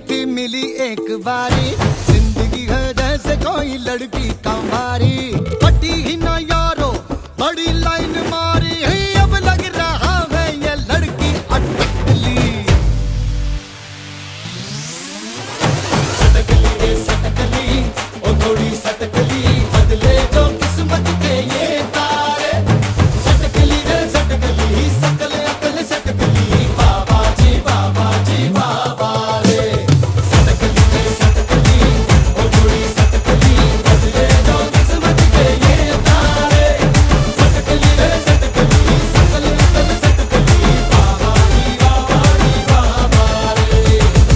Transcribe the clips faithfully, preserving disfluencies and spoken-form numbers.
थी मिली एक बारी, जिंदगी है जैसे कोई लड़की कमारी, पटी ही ना यारो बड़ी लाइन मारी, अब लग रहा है ये लड़की अटकली। सटकली रे सटकली, ओ थोड़ी सटकली, बदले जो किस्मत के ये तारे। सटकली रे सटकली, सकल अकल सटकली, बाबा जी बाबा जी बाबा रे। सटकली रे सटकली, ओ थोड़ी सटकली, बदले जो किस्मत के ये तारे। सटकली रे सटकली, सकल अकल सटकली, बाबा जी बाबा जी बाबा रे।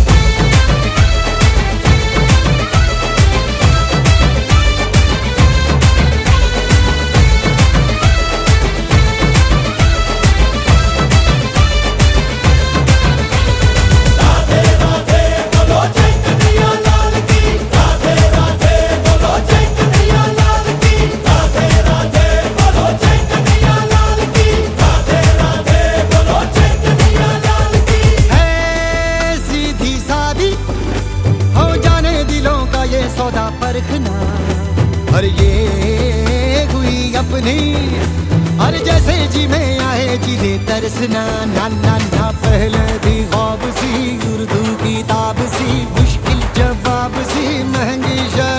सौदा परखना, और ये हुई अपनी, और जैसे जी में आए जिले तरसना। ना ना ना पहले भी ख्वाब सी, उर्दू किताब सी, मुश्किल जवाब सी, महंगी